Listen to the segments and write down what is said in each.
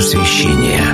просвещения.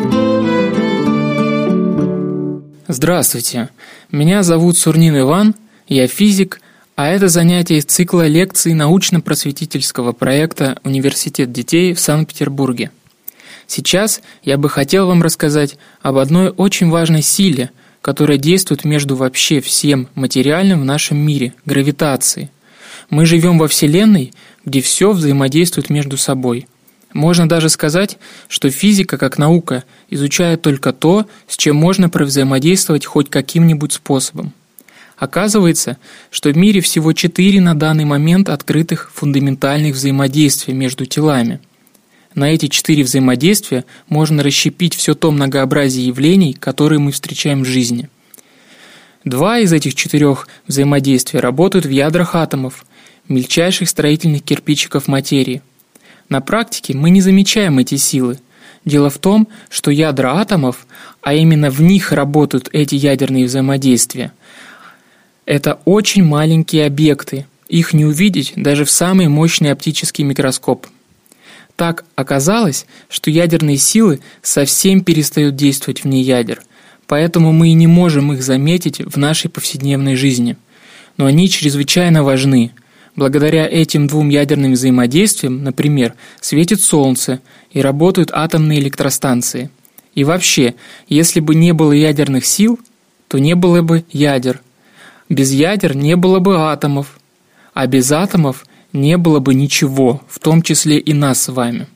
Здравствуйте, меня зовут Сурнин Иван, я физик, а это занятие из цикла лекций научно-просветительского проекта «Университет детей» в Санкт-Петербурге. Сейчас я бы хотел вам рассказать об одной очень важной силе, которая действует между вообще всем материальным в нашем мире – гравитацией. Мы живем во Вселенной, где все взаимодействует между собой. Можно даже сказать, что физика как наука изучает только то, с чем можно провзаимодействовать хоть каким-нибудь способом. Оказывается, что в мире всего 4 на данный момент открытых фундаментальных взаимодействия между телами. На эти 4 взаимодействия можно расщепить все то многообразие явлений, которые мы встречаем в жизни. 2 из этих 4 взаимодействий работают в ядрах атомов, мельчайших строительных кирпичиков материи. На практике мы не замечаем эти силы. Дело в том, что ядра атомов, а именно в них работают эти ядерные взаимодействия, это очень маленькие объекты, их не увидеть даже в самый мощный оптический микроскоп. Так оказалось, что ядерные силы совсем перестают действовать вне ядер, поэтому мы и не можем их заметить в нашей повседневной жизни. Но они чрезвычайно важны. Благодаря этим 2 ядерным взаимодействиям, например, светит Солнце и работают атомные электростанции. И вообще, если бы не было ядерных сил, то не было бы ядер. Без ядер не было бы атомов, а без атомов не было бы ничего, в том числе и нас с вами.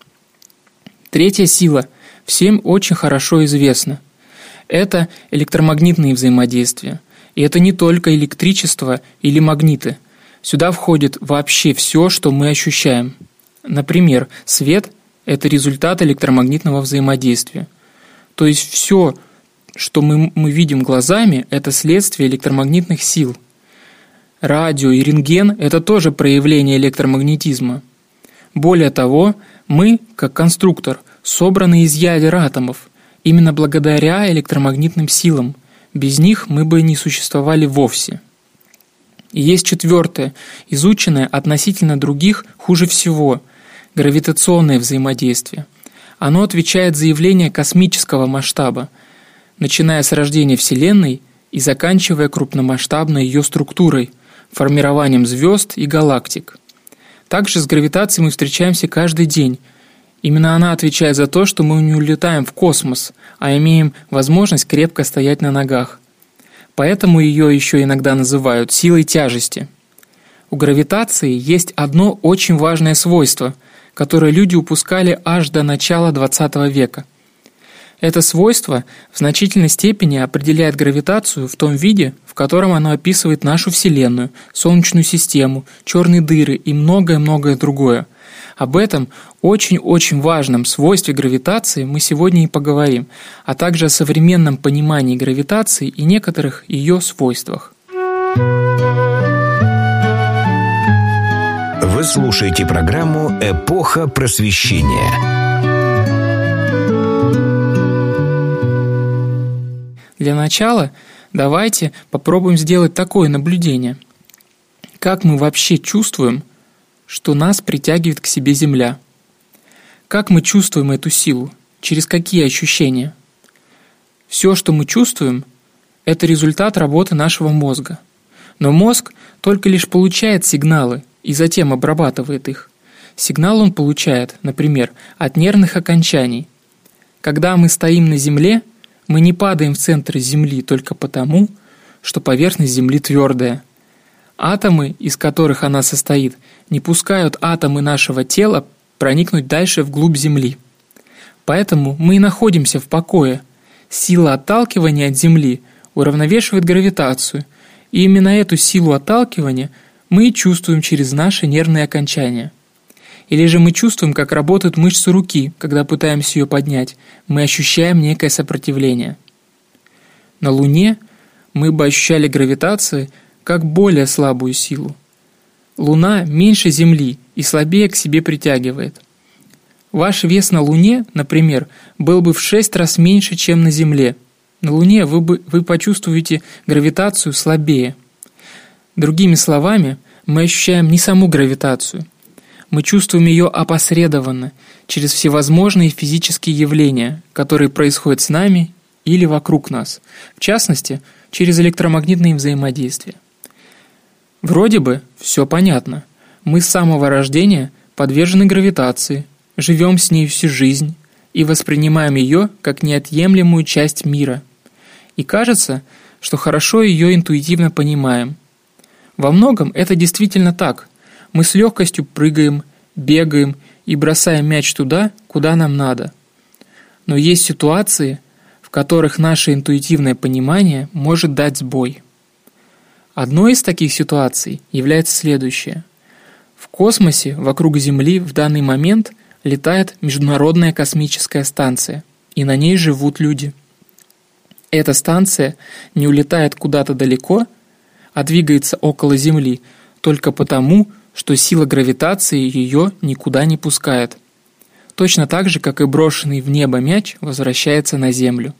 3 сила всем очень хорошо известна. Это электромагнитные взаимодействия. И это не только электричество или магниты. Сюда входит вообще все, что мы ощущаем. Например, свет – это результат электромагнитного взаимодействия. То есть все, что мы видим глазами, это следствие электромагнитных сил. Радио и рентген – это тоже проявление электромагнетизма. Более того, мы, как конструктор, собраны из ядер атомов, именно благодаря электромагнитным силам. Без них мы бы не существовали вовсе. И есть 4, изученное относительно других хуже всего – гравитационное взаимодействие. Оно отвечает за явления космического масштаба, начиная с рождения Вселенной и заканчивая крупномасштабной ее структурой, формированием звезд и галактик. Также с гравитацией мы встречаемся каждый день. Именно она отвечает за то, что мы не улетаем в космос, а имеем возможность крепко стоять на ногах. Поэтому ее еще иногда называют силой тяжести. У гравитации есть одно очень важное свойство, которое люди упускали аж до начала XX века. Это свойство в значительной степени определяет гравитацию в том виде, в котором оно описывает нашу Вселенную, Солнечную систему, черные дыры и многое-многое другое. Об этом очень-очень важном свойстве гравитации мы сегодня и поговорим, а также о современном понимании гравитации и некоторых ее свойствах. Вы слушаете программу «Эпоха просвещения». Для начала давайте попробуем сделать такое наблюдение. Как мы вообще чувствуем, что нас притягивает к себе Земля? Как мы чувствуем эту силу? Через какие ощущения? Все, что мы чувствуем, это результат работы нашего мозга. Но мозг только лишь получает сигналы и затем обрабатывает их. Сигнал он получает, например, от нервных окончаний. Когда мы стоим на Земле, мы не падаем в центр Земли только потому, что поверхность Земли твердая. Атомы, из которых она состоит, не пускают атомы нашего тела проникнуть дальше вглубь Земли. Поэтому мы и находимся в покое. Сила отталкивания от Земли уравновешивает гравитацию, и именно эту силу отталкивания мы и чувствуем через наши нервные окончания. Или же мы чувствуем, как работают мышцы руки, когда пытаемся ее поднять, мы ощущаем некое сопротивление. На Луне мы бы ощущали гравитацию как более слабую силу. Луна меньше Земли и слабее к себе притягивает. Ваш вес на Луне, например, был бы в 6 раз меньше, чем на Земле. На Луне вы почувствуете гравитацию слабее. Другими словами, мы ощущаем не саму гравитацию. Мы чувствуем ее опосредованно, через всевозможные физические явления, которые происходят с нами или вокруг нас, в частности, через электромагнитные взаимодействия. Вроде бы все понятно. Мы с самого рождения подвержены гравитации, живем с ней всю жизнь и воспринимаем ее как неотъемлемую часть мира. И кажется, что хорошо ее интуитивно понимаем. Во многом это действительно так. Мы с легкостью прыгаем, бегаем и бросаем мяч туда, куда нам надо. Но есть ситуации, в которых наше интуитивное понимание может дать сбой. Одной из таких ситуаций является следующее. В космосе вокруг Земли в данный момент летает Международная космическая станция, и на ней живут люди. Эта станция не улетает куда-то далеко, а двигается около Земли только потому, что сила гравитации ее никуда не пускает. Точно так же, как и брошенный в небо мяч возвращается на Землю.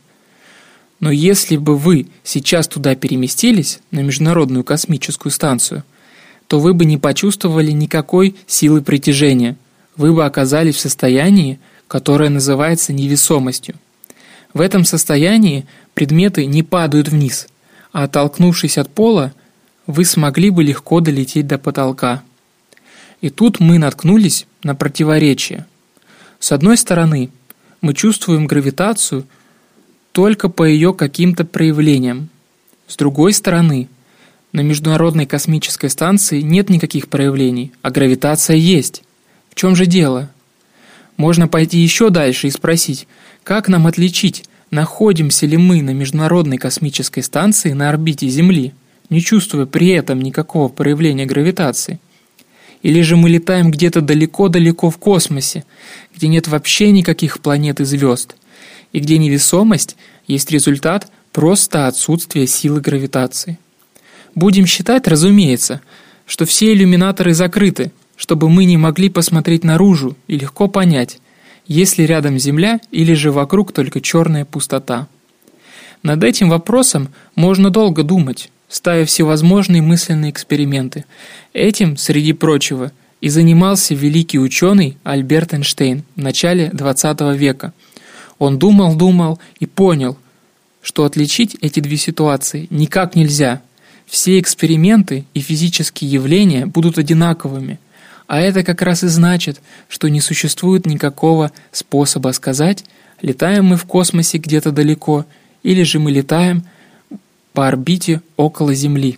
Но если бы вы сейчас туда переместились, на Международную космическую станцию, то вы бы не почувствовали никакой силы притяжения. Вы бы оказались в состоянии, которое называется невесомостью. В этом состоянии предметы не падают вниз, а оттолкнувшись от пола, вы смогли бы легко долететь до потолка. И тут мы наткнулись на противоречие. С одной стороны, мы чувствуем гравитацию только по ее каким-то проявлениям. С другой стороны, на Международной космической станции нет никаких проявлений, а гравитация есть. В чем же дело? Можно пойти еще дальше и спросить, как нам отличить, находимся ли мы на Международной космической станции на орбите Земли, не чувствуя при этом никакого проявления гравитации? Или же мы летаем где-то далеко-далеко в космосе, где нет вообще никаких планет и звезд, и где невесомость есть результат просто отсутствия силы гравитации? Будем считать, разумеется, что все иллюминаторы закрыты, чтобы мы не могли посмотреть наружу и легко понять, есть ли рядом Земля или же вокруг только черная пустота. Над этим вопросом можно долго думать, ставя всевозможные мысленные эксперименты. Этим, среди прочего, и занимался великий ученый Альберт Эйнштейн в начале XX века. Он думал и понял, что отличить эти две ситуации никак нельзя. Все эксперименты и физические явления будут одинаковыми, а это как раз и значит, что не существует никакого способа сказать, летаем мы в космосе где-то далеко, или же мы летаем по орбите около Земли.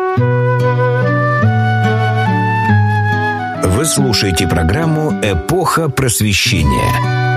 Вы слушаете программу «Эпоха просвещения».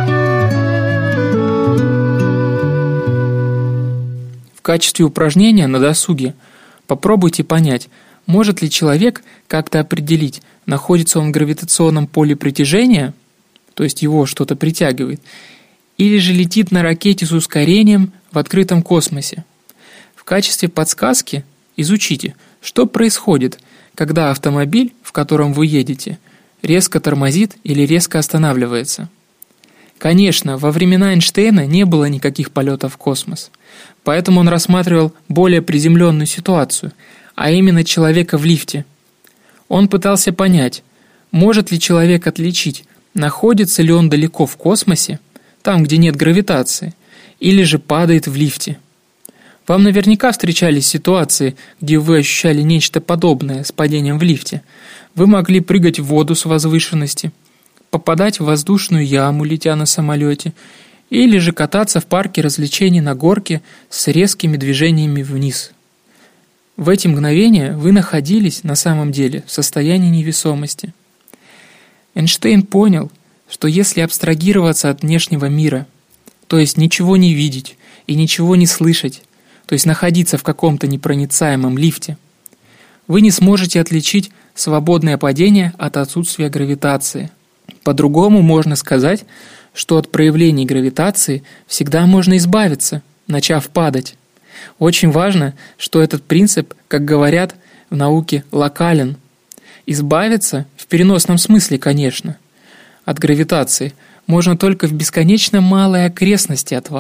В качестве упражнения на досуге попробуйте понять, может ли человек как-то определить, находится он в гравитационном поле притяжения, то есть его что-то притягивает, или же летит на ракете с ускорением в открытом космосе. В качестве подсказки изучите, что происходит, когда автомобиль, в котором вы едете, резко тормозит или резко останавливается. Конечно, во времена Эйнштейна не было никаких полетов в космос, поэтому он рассматривал более приземленную ситуацию, а именно человека в лифте. Он пытался понять, может ли человек отличить, находится ли он далеко в космосе, там, где нет гравитации, или же падает в лифте. Вам наверняка встречались ситуации, где вы ощущали нечто подобное с падением в лифте. Вы могли прыгать в воду с возвышенности, попадать в воздушную яму, летя на самолете, или же кататься в парке развлечений на горке с резкими движениями вниз. В эти мгновения вы находились на самом деле в состоянии невесомости. Эйнштейн понял, что если абстрагироваться от внешнего мира, то есть ничего не видеть и ничего не слышать, то есть находиться в каком-то непроницаемом лифте, вы не сможете отличить свободное падение от отсутствия гравитации. По-другому можно сказать, что от проявлений гравитации всегда можно избавиться, начав падать. Очень важно, что этот принцип, как говорят в науке, локален. Избавиться, в переносном смысле, конечно, от гравитации можно только в бесконечно малой окрестности от вас,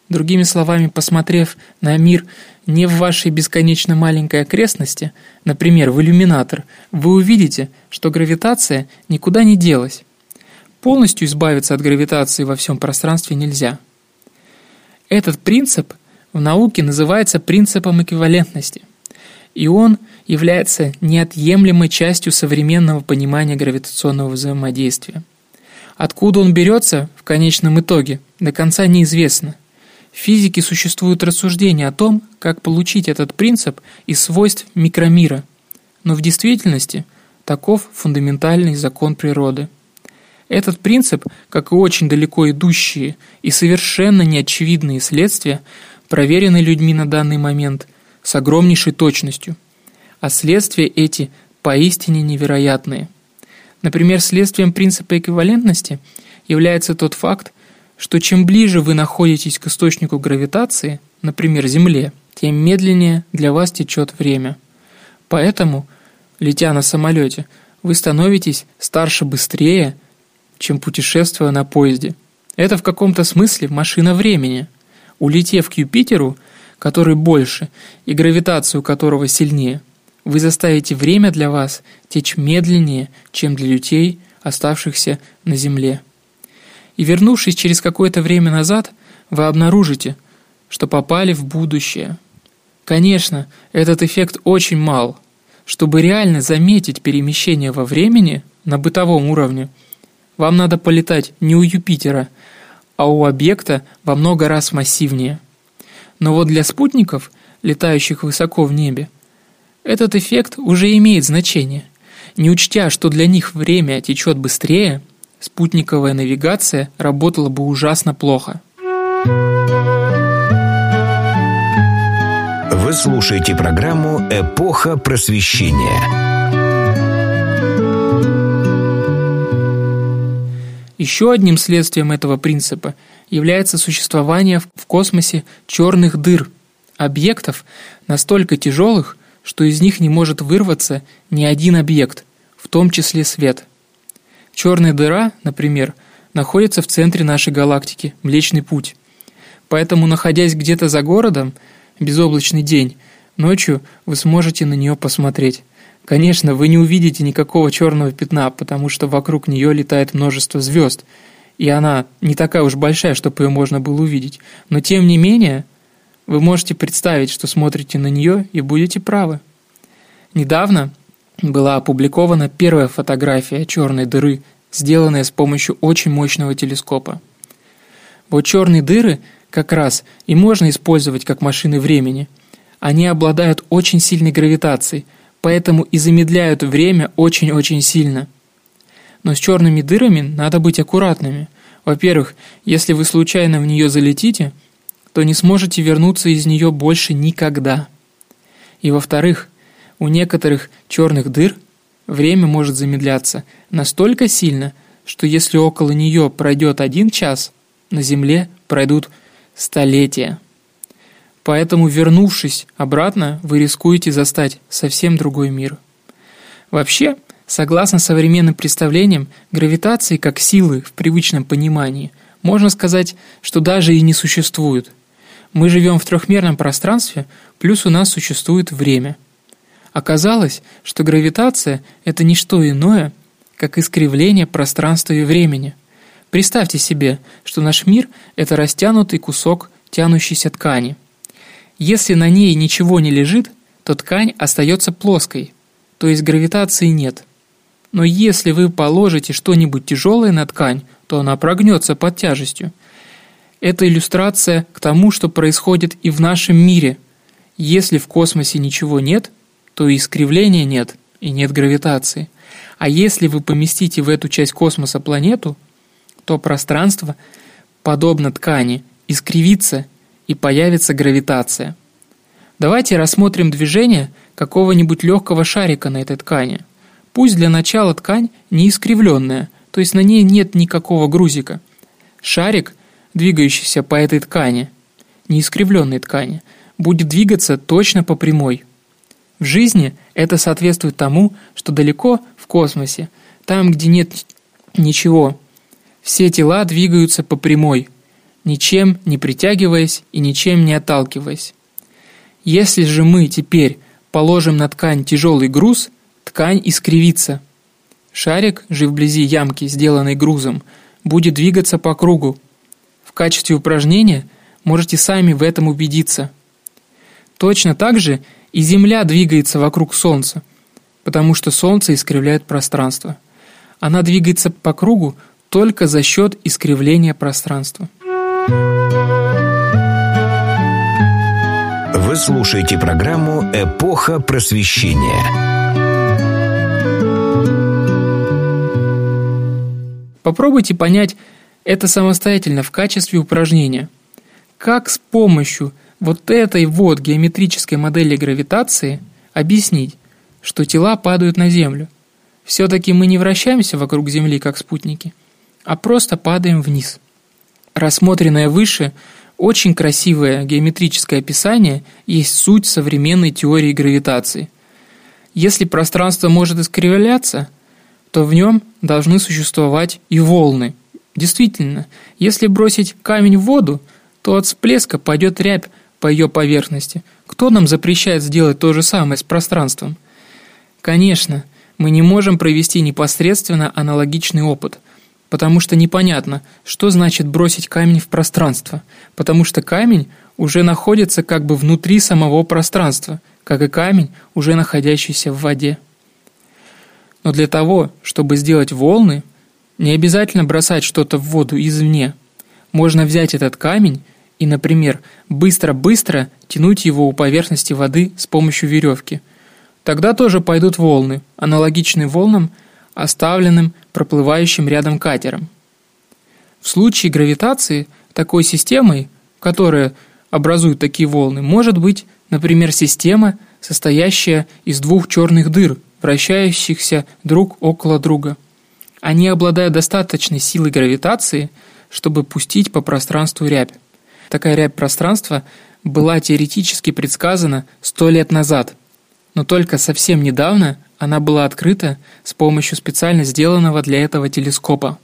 Другими словами, посмотрев на мир не в вашей бесконечно маленькой окрестности, например, в иллюминатор, вы увидите, что гравитация никуда не делась. Полностью избавиться от гравитации во всем пространстве нельзя. Этот принцип в науке называется принципом эквивалентности, и он является неотъемлемой частью современного понимания гравитационного взаимодействия. Откуда он берется в конечном итоге, до конца неизвестно. В физике существуют рассуждения о том, как получить этот принцип из свойств микромира, но в действительности таков фундаментальный закон природы. Этот принцип, как и очень далеко идущие и совершенно неочевидные следствия, проверены людьми на данный момент с огромнейшей точностью, а следствия эти поистине невероятные. Например, следствием принципа эквивалентности является тот факт, что чем ближе вы находитесь к источнику гравитации, например, Земле, тем медленнее для вас течет время. Поэтому, летя на самолете, вы становитесь старше быстрее, чем путешествуя на поезде. Это в каком-то смысле машина времени. Улетев к Юпитеру, который больше, и гравитацию которого сильнее, вы заставите время для вас течь медленнее, чем для людей, оставшихся на Земле. И вернувшись через какое-то время назад, вы обнаружите, что попали в будущее. Конечно, этот эффект очень мал. Чтобы реально заметить перемещение во времени на бытовом уровне, вам надо полетать не у Юпитера, а у объекта во много раз массивнее. Но вот для спутников, летающих высоко в небе, этот эффект уже имеет значение. Не учтя, что для них время течет быстрее, спутниковая навигация работала бы ужасно плохо. Вы слушаете программу «Эпоха просвещения». Еще одним следствием этого принципа является существование в космосе черных дыр, объектов настолько тяжелых, что из них не может вырваться ни один объект, в том числе свет. Черная дыра, например, находится в центре нашей галактики, Млечный Путь. Поэтому, находясь где-то за городом, безоблачный день, ночью вы сможете на нее посмотреть. Конечно, вы не увидите никакого черного пятна, потому что вокруг нее летает множество звезд, и она не такая уж большая, чтобы ее можно было увидеть. Но тем не менее, вы можете представить, что смотрите на нее, и будете правы. Недавно была опубликована первая фотография черной дыры, сделанная с помощью очень мощного телескопа. Вот черные дыры как раз и можно использовать как машины времени. Они обладают очень сильной гравитацией, поэтому и замедляют время очень-очень сильно. Но с черными дырами надо быть аккуратными. Во-первых, если вы случайно в нее залетите, то не сможете вернуться из нее больше никогда. И во-вторых, у некоторых черных дыр время может замедляться настолько сильно, что если около нее пройдет 1 час, на Земле пройдут столетия. Поэтому, вернувшись обратно, вы рискуете застать совсем другой мир. Вообще, согласно современным представлениям, гравитации как силы в привычном понимании, можно сказать, что даже и не существует. Мы живем в трехмерном пространстве, плюс у нас существует время. Оказалось, что гравитация – это не что иное, как искривление пространства и времени. Представьте себе, что наш мир – это растянутый кусок тянущейся ткани. Если на ней ничего не лежит, то ткань остается плоской, то есть гравитации нет. Но если вы положите что-нибудь тяжелое на ткань, то она прогнется под тяжестью. Это иллюстрация к тому, что происходит и в нашем мире. Если в космосе ничего нет, то и искривления нет, и нет гравитации. А если вы поместите в эту часть космоса планету, то пространство, подобно ткани, искривится и появится гравитация. Давайте рассмотрим движение какого-нибудь легкого шарика на этой ткани. Пусть для начала ткань не искривленная, то есть на ней нет никакого грузика. Шарик, двигающийся по этой ткани, неискривленной ткани, будет двигаться точно по прямой. В жизни это соответствует тому, что далеко в космосе, там, где нет ничего, все тела двигаются по прямой. ничем не притягиваясь и ничем не отталкиваясь. Если же мы теперь положим на ткань тяжелый груз, ткань искривится. Шарик же вблизи ямки, сделанной грузом, будет двигаться по кругу. В качестве упражнения можете сами в этом убедиться. Точно так же и Земля двигается вокруг Солнца, потому что Солнце искривляет пространство. Она двигается по кругу только за счет искривления пространства. Вы слушаете программу «Эпоха просвещения». Попробуйте понять это самостоятельно в качестве упражнения. Как с помощью вот этой вот геометрической модели гравитации объяснить, что тела падают на Землю? Все-таки мы не вращаемся вокруг Земли, как спутники, а просто падаем вниз. Рассмотренное выше очень красивое геометрическое описание есть суть современной теории гравитации. Если пространство может искривляться, то в нем должны существовать и волны. Действительно, если бросить камень в воду, то от всплеска пойдет рябь по ее поверхности. Кто нам запрещает сделать то же самое с пространством? Конечно, мы не можем провести непосредственно аналогичный опыт, потому что непонятно, что значит бросить камень в пространство, потому что камень уже находится как бы внутри самого пространства, как и камень, уже находящийся в воде. Но для того, чтобы сделать волны, не обязательно бросать что-то в воду извне. Можно взять этот камень и, например, быстро-быстро тянуть его у поверхности воды с помощью веревки. Тогда тоже пойдут волны, аналогичные волнам, оставленным проплывающим рядом катером. В случае гравитации такой системой, которая образует такие волны, может быть, например, система, состоящая из двух черных дыр, вращающихся друг около друга. Они обладают достаточной силой гравитации, чтобы пустить по пространству рябь. Такая рябь пространства была теоретически предсказана 100 лет назад, но только совсем недавно она была открыта с помощью специально сделанного для этого телескопа.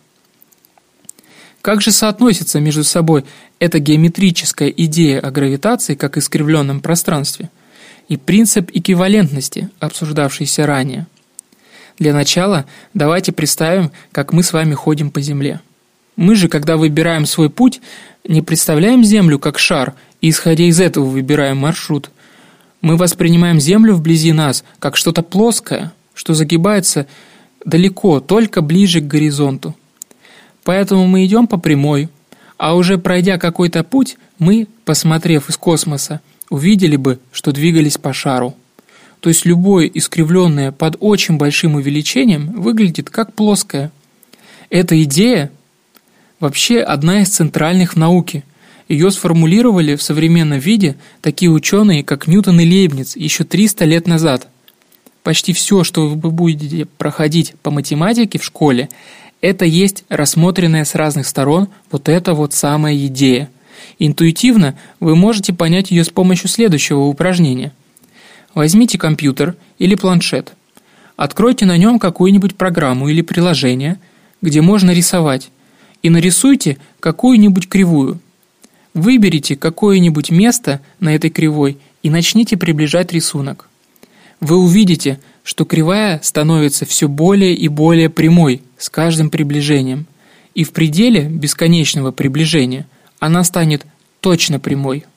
Как же соотносится между собой эта геометрическая идея о гравитации как искривленном пространстве и принцип эквивалентности, обсуждавшийся ранее? Для начала давайте представим, как мы с вами ходим по Земле. Мы же, когда выбираем свой путь, не представляем Землю как шар и, исходя из этого, выбираем маршрут. Мы воспринимаем Землю вблизи нас как что-то плоское, что загибается далеко, только ближе к горизонту. Поэтому мы идем по прямой, а уже пройдя какой-то путь, мы, посмотрев из космоса, увидели бы, что двигались по шару. То есть любое искривленное под очень большим увеличением выглядит как плоское. Эта идея вообще одна из центральных в науке. Ее сформулировали в современном виде такие ученые, как Ньютон и Лейбниц, еще 300 лет назад. Почти все, что вы будете проходить по математике в школе, это есть рассмотренная с разных сторон вот эта вот самая идея. Интуитивно вы можете понять ее с помощью следующего упражнения. Возьмите компьютер или планшет. Откройте на нем какую-нибудь программу или приложение, где можно рисовать, и нарисуйте какую-нибудь кривую. Выберите какое-нибудь место на этой кривой и начните приближать рисунок. Вы увидите, что кривая становится все более и более прямой с каждым приближением, и в пределе бесконечного приближения она станет точно прямой.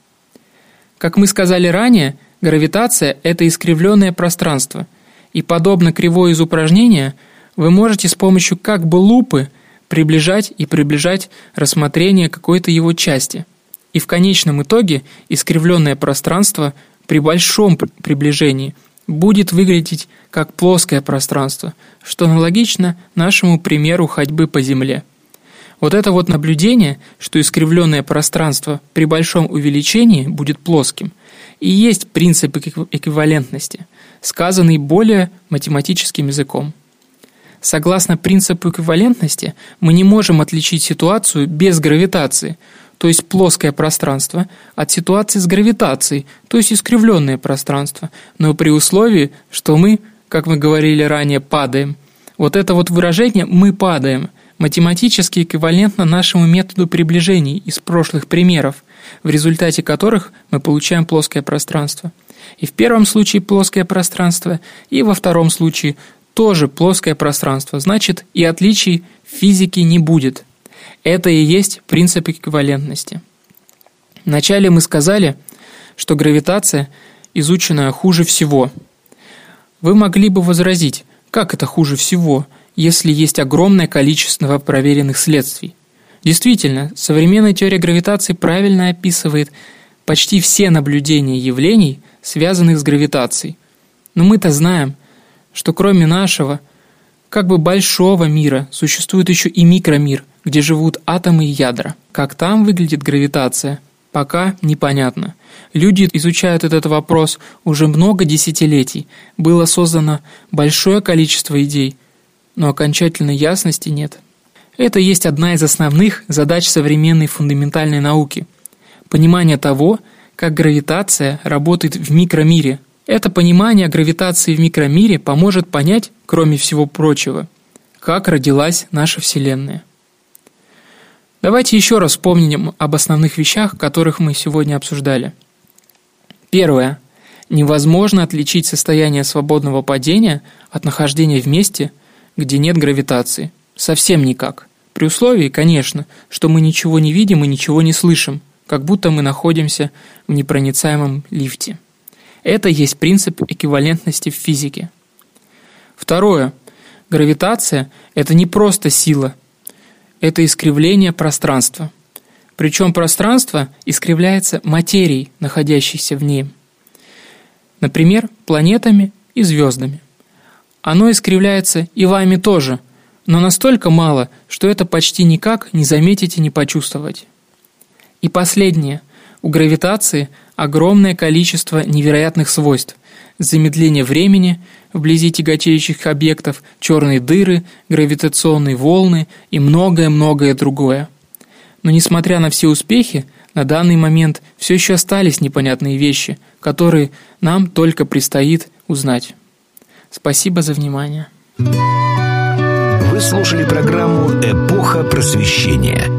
Как мы сказали ранее, гравитация – это искривленное пространство, и, подобно кривой из упражнения, вы можете с помощью как бы лупы приближать и приближать рассмотрение какой-то его части. И в конечном итоге искривленное пространство при большом приближении будет выглядеть как плоское пространство, что аналогично нашему примеру ходьбы по Земле. Вот это вот наблюдение, что искривленное пространство при большом увеличении будет плоским, и есть принцип эквивалентности, сказанный более математическим языком. Согласно принципу эквивалентности, мы не можем отличить ситуацию без гравитации, то есть плоское пространство, от ситуации с гравитацией, то есть искривленное пространство, но при условии, что мы, как мы говорили ранее, падаем. Вот это вот выражение «мы падаем» математически эквивалентна нашему методу приближений из прошлых примеров, в результате которых мы получаем плоское пространство. И в первом случае плоское пространство, и во втором случае тоже плоское пространство. Значит, и отличий в физике не будет. Это и есть принцип эквивалентности. Вначале мы сказали, что гравитация изучена хуже всего. Вы могли бы возразить, как это хуже всего, если есть огромное количество проверенных следствий. Действительно, современная теория гравитации правильно описывает почти все наблюдения явлений, связанных с гравитацией. Но мы-то знаем, что кроме нашего, как бы большого мира, существует еще и микромир, где живут атомы и ядра. Как там выглядит гравитация, пока непонятно. Люди изучают этот вопрос уже много десятилетий. Было создано большое количество идей, но окончательной ясности нет. Это есть одна из основных задач современной фундаментальной науки. Понимание того, как гравитация работает в микромире. Это понимание гравитации в микромире поможет понять, кроме всего прочего, как родилась наша Вселенная. Давайте еще раз вспомним об основных вещах, которых мы сегодня обсуждали. Первое. Невозможно отличить состояние свободного падения от нахождения в месте, где нет гравитации. Совсем никак. При условии, конечно, что мы ничего не видим и ничего не слышим, как будто мы находимся в непроницаемом лифте. Это есть принцип эквивалентности в физике. Второе. Гравитация – это не просто сила, это искривление пространства. Причем пространство искривляется материей, находящейся в ней. Например, планетами и звездами. Оно искривляется и вами тоже, но настолько мало, что это почти никак не заметить и не почувствовать. И последнее. У гравитации огромное количество невероятных свойств. Замедление времени вблизи тяготеющих объектов, черные дыры, гравитационные волны и многое-многое другое. Но несмотря на все успехи, на данный момент все еще остались непонятные вещи, которые нам только предстоит узнать. Спасибо за внимание. Вы слушали программу «Эпоха просвещения».